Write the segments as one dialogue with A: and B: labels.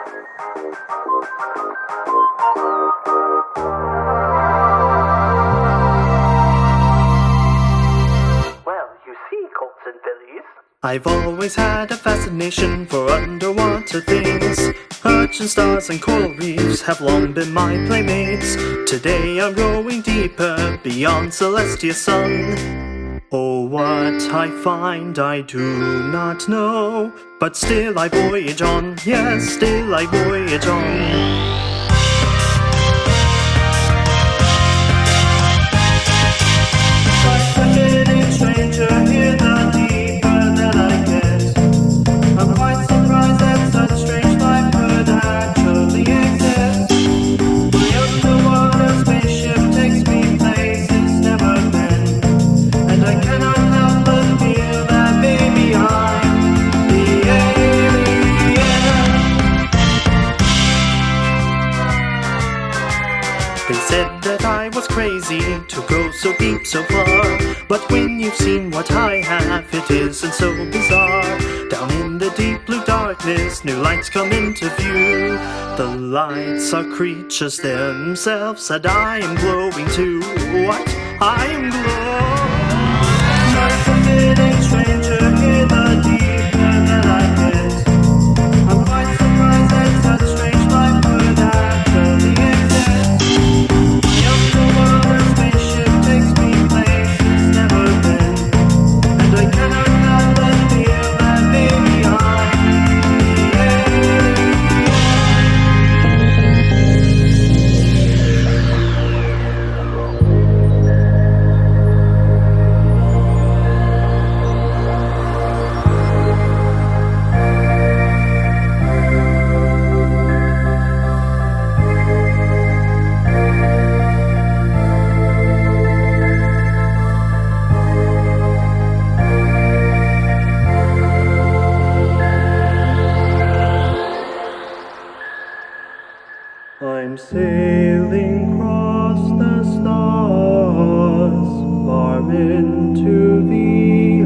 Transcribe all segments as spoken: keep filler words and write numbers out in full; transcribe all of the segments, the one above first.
A: Well, you see, Colts and Phillies,
B: I've always had a fascination for underwater things. Ocean stars and coral reefs have long been my playmates. Today I'm going deeper beyond Celestia's sun. Oh, what I find I do not know, but still I voyage on, yes, still I voyage on. They said that I was crazy to go so deep so far, but when you've seen what I have, it isn't so bizarre. Down in the deep blue darkness, new lights come into view. The lights are creatures themselves, and I am glowing too. What? I am glowing. Like a fitting stranger in the deeper that I get. I'm quite surprised that such strange life could actually exist. The underwater spaceship takes me places never been, and I cannot help but feel that maybe I'm the I'm sailing across the stars, far into the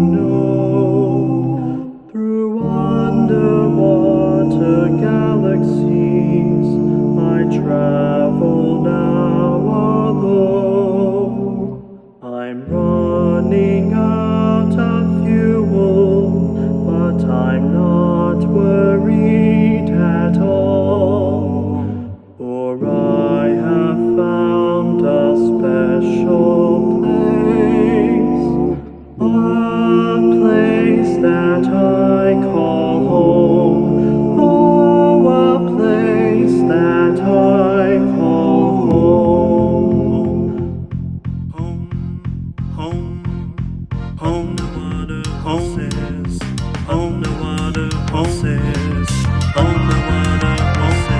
B: unknown, through underwater galaxies. I travel now alone. I'm running out of fuel, but I'm not worried at all. For I have found a special place, a place that I call home. Oh, a place that I call home. Home, home, home, the water, home is, home, the water, home is, home, the water, home is.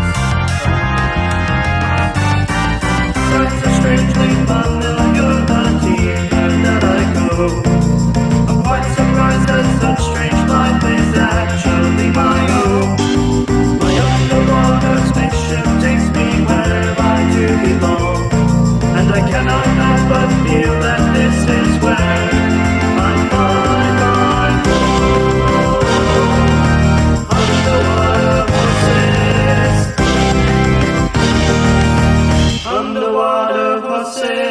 B: Such a strangely familiar the deeper that I go. I'm quite surprised that such strange life is actually my own. My underwater spaceship takes me where I do belong, and I cannot help but feel that this is where I find my home. Underwater voices, underwater voices.